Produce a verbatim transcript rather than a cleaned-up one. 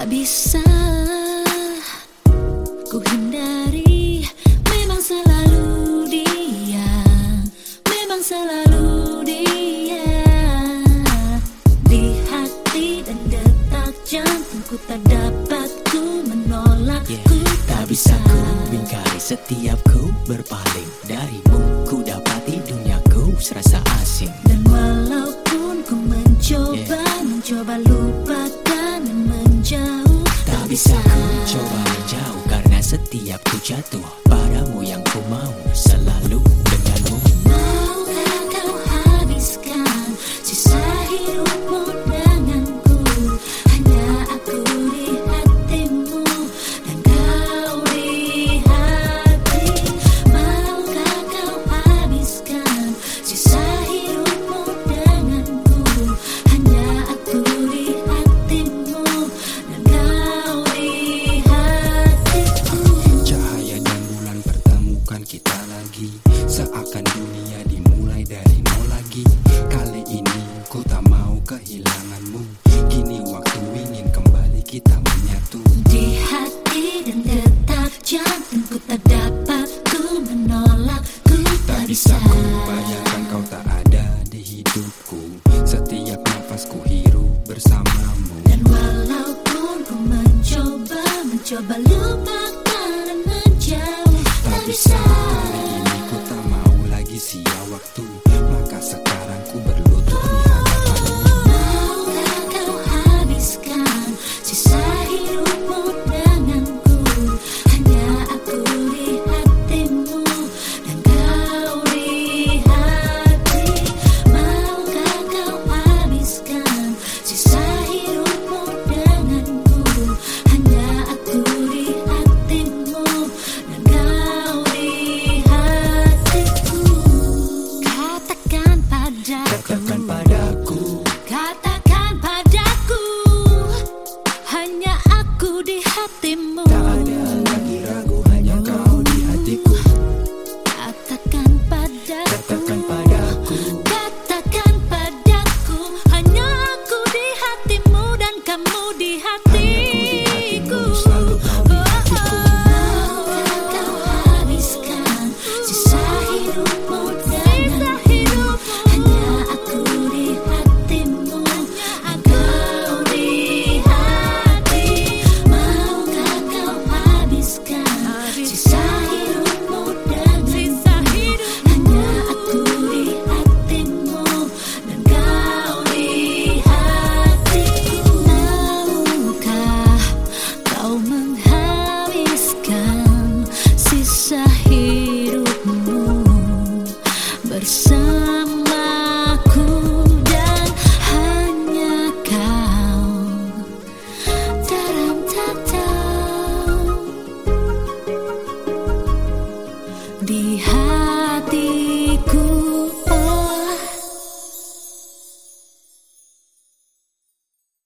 bisa ku hindari, memang selalu dia, memang selalu dia. Di hati dan detak jantungku tak dapat ku menolak, yeah. Ku tak bisa ku ingkari, setiap ku berpaling darimu, ku dapati duniaku serasa asing. Dan walaupun ku mencoba, yeah. mencoba lupakan dan menjauh, tak bisa ku coba menjauh, karena setiap ku jatuh padamu, yang ku mau selalu denganmu. Maukah kau habiskan sisa hidupmu denganku? Hanya aku di hatimu dan kau di hati. Maukah kau habiskan sisa hidupmu denganku? Hanya aku di hatimu dan kau di hatiku. Cahaya dan bulan pertemukan kita lagi, seakan dunia dimulai dari nol lagi. Kali ini ku tak mau kehilanganmu, kini waktu ingin kembali kita menyatu. Di hati dan detak jantungku tak dapat ku menolak, ku Tak bisa ku bayangkan kau tak ada di hidupku, setiap nafas ku hirup bersamamu. Dan walaupun ku mencoba, mencoba lupa